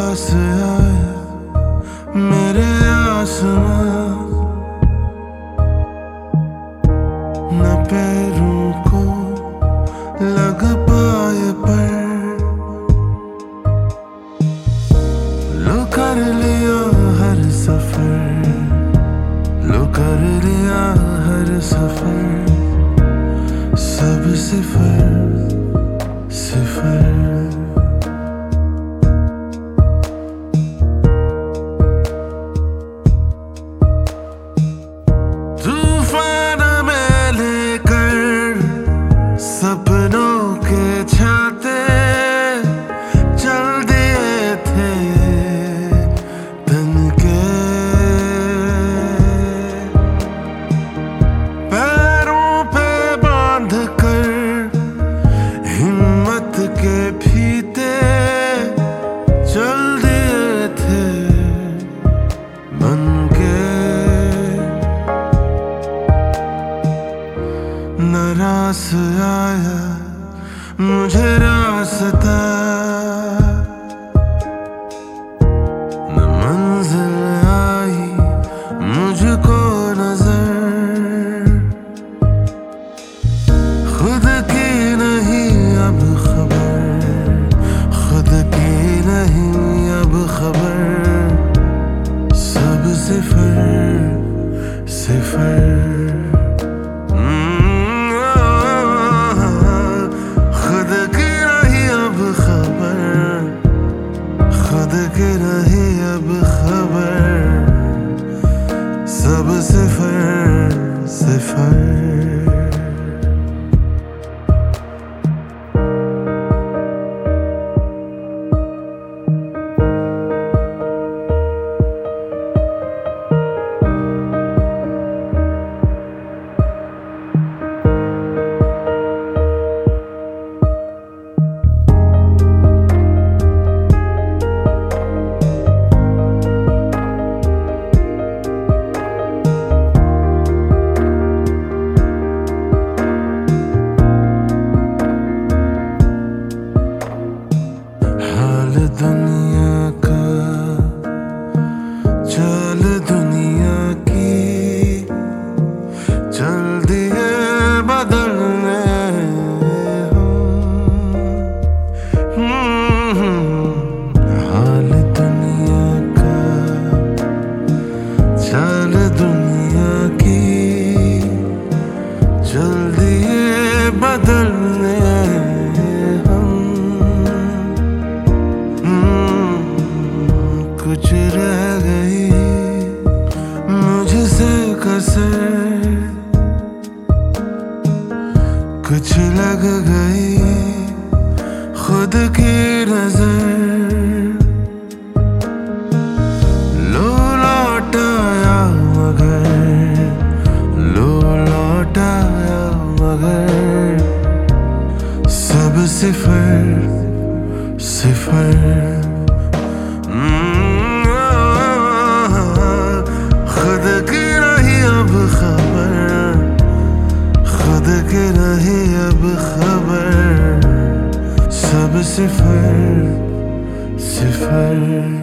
पास आया मेरे आसमां, न पैरों को लग पाए पर लो कर लिया हर सफर, लो कर लिया हर सफर, सब सिफर सिफर। तूफान में लेकर सपनों के छाते चल दिए थे तन के, पैरों पे बांध कर हिम्मत के फीते चल दिए थे बन के। न रास आया मुझे रास्ता, न मंजिल आई मुझको नजर, खुद की नहीं अब खबर, खुद की नहीं अब खबर, सब सिफर सिफर। खुद की नहीं अब खबर, खुद की नहीं अब खबर, सब सिफर सिफर। दुनिया का चाल दुनिया की चल दिए बदलने हम, हाल दुनिया का चाल दुनिया की चल दिए बदलने कुछ रह गई मुझसे कसर, कुछ लग गई खुद की नजर, लो लौटाया मगर, लो लौटाया मगर, सब सिफर सिफर। खुद की नहीं अब खबर, खुद की नहीं अब खबर, सब सिफर सिफर।